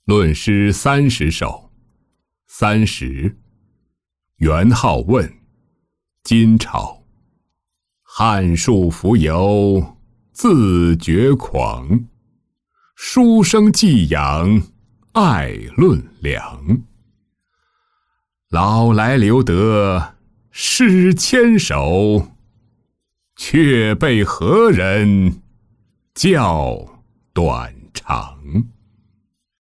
论诗30首。30。元好问，金朝。汉树浮游，自觉狂。书生寄养，爱论良。老来留得诗千首，却被何人教短长。